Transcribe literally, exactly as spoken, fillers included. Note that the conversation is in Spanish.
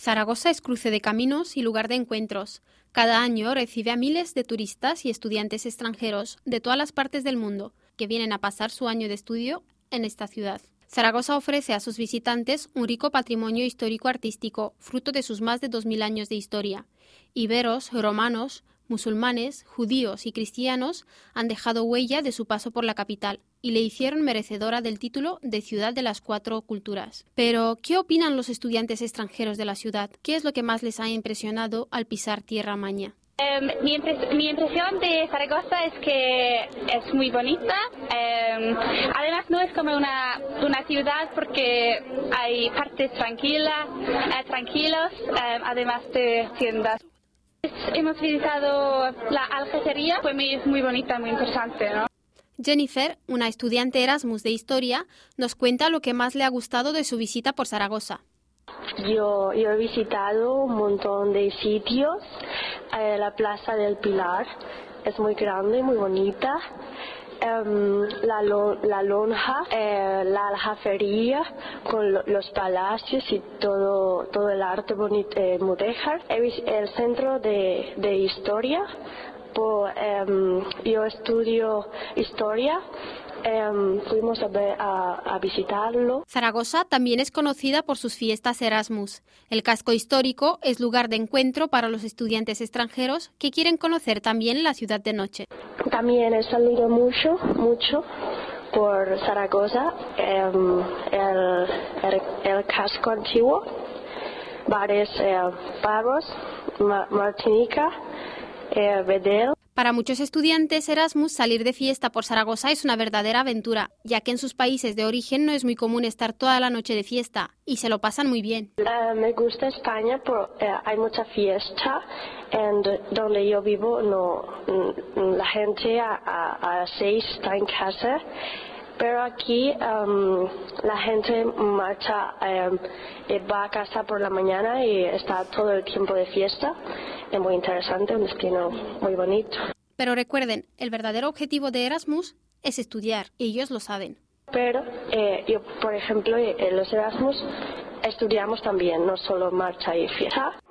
Zaragoza es cruce de caminos y lugar de encuentros. Cada año recibe a miles de turistas y estudiantes extranjeros de todas las partes del mundo que vienen a pasar su año de estudio en esta ciudad. Zaragoza ofrece a sus visitantes un rico patrimonio histórico-artístico, fruto de sus más de dos mil años de historia. Iberos, romanos, musulmanes, judíos y cristianos han dejado huella de su paso por la capital y le hicieron merecedora del título de Ciudad de las Cuatro Culturas. Pero, ¿qué opinan los estudiantes extranjeros de la ciudad? ¿Qué es lo que más les ha impresionado al pisar tierra maña? Um, mi, impres- mi impresión de Zaragoza es que es muy bonita. Um, además no es como una, una ciudad porque hay partes tranquilas, eh, tranquilos, um, además de tiendas. Hemos visitado la Algeciras, fue muy, muy bonita, muy interesante, ¿no? Jennifer, una estudiante Erasmus de Historia, nos cuenta lo que más le ha gustado de su visita por Zaragoza. Yo, yo he visitado un montón de sitios. Eh, la Plaza del Pilar es muy grande, muy bonita. Um, la, lo, la lonja, eh, la aljafería con lo, los palacios y todo todo el arte bonito, eh, mudéjar. El centro de, de historia, por, um, yo estudio historia. Um, fuimos a, ver, a, a visitarlo. Zaragoza también es conocida por sus fiestas Erasmus. El casco histórico es lugar de encuentro para los estudiantes extranjeros que quieren conocer también la ciudad de noche. También he salido mucho, mucho por Zaragoza, um, el, el, el casco antiguo, bares, eh, Pavos, Ma- Martinica, eh, Bedel. Para muchos estudiantes Erasmus, salir de fiesta por Zaragoza es una verdadera aventura, ya que en sus países de origen no es muy común estar toda la noche de fiesta y se lo pasan muy bien. Uh, me gusta España, porque uh, hay mucha fiesta, y donde yo vivo no, la gente a, a, a seis está en casa. Pero aquí um, la gente marcha, um, va a casa por la mañana y está todo el tiempo de fiesta. Es muy interesante, un destino muy bonito. Pero recuerden, el verdadero objetivo de Erasmus es estudiar, y ellos lo saben. Pero eh, yo, por ejemplo, en los Erasmus estudiamos también, no solo marcha y fiesta.